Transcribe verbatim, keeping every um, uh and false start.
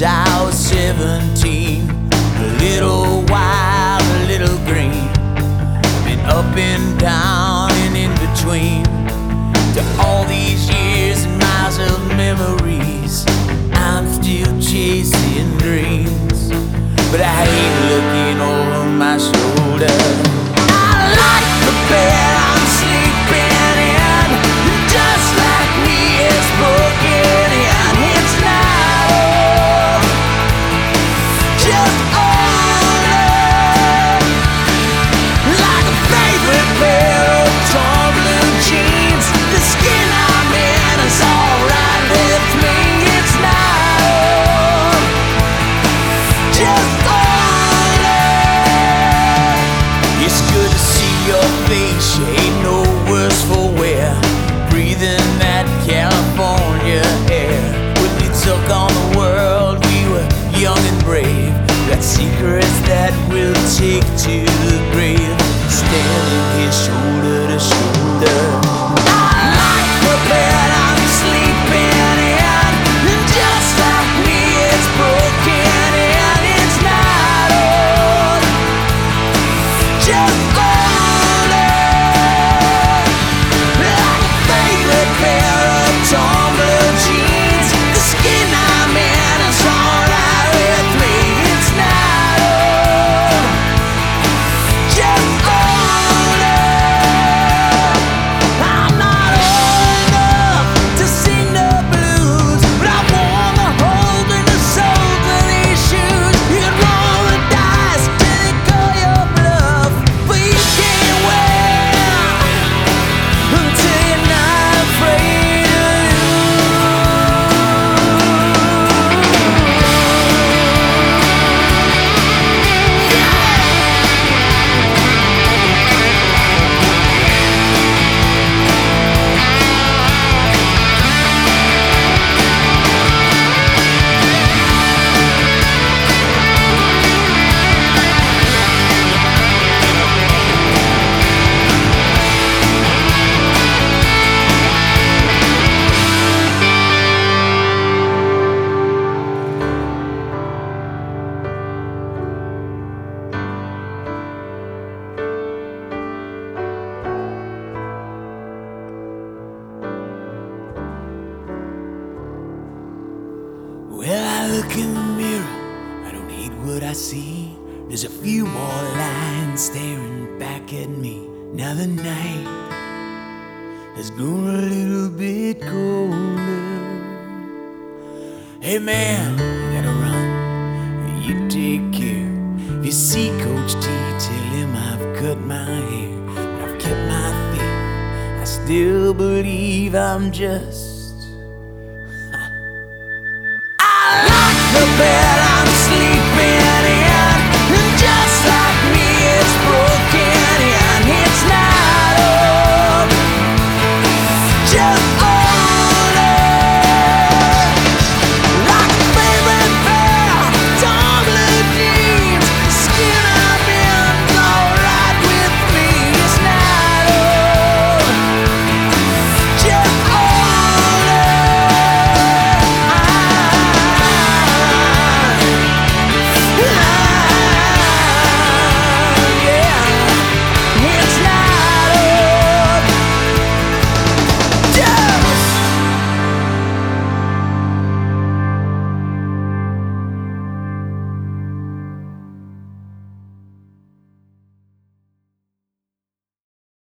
since I was seventeen. A little wild, a little green. Been up and down and in between. To all these years and miles of memories, I'm still chasing dreams, but I hate looking over my shoulder. I like the bed I'm sleeping in, just like me is broken in. It's not old, just older. Like a favorite pair of torn blue jeans, the skin I'm in is alright with me. It's not old, just older. It's good to see your face, you ain't no worse for wear. Breathing that California air. When we took on the world, we were young and brave. Got secrets that we'll take to the grave. Standing here shoulder to shoulder. I like the bed I'm sleeping in, and just like me it's broken in. It's not old, just older. Like a favorite pair of torn blue jeans, the skin I'm in is alright with me. It's not old, just older. I'm not old enough to sing the blues, but I want the hold and the soles of these shoes. You can roll the dice till they call your bluff, but you can't win until you're not afraid to Well, I look in the mirror, I don't hate what I see. There's a few more lines staring back at me. Now the night has grown a little bit colder. Hey man, I gotta run, you take care. If you see Coach T, tell him I've cut my hair. But I've kept my faith, I still believe I'm just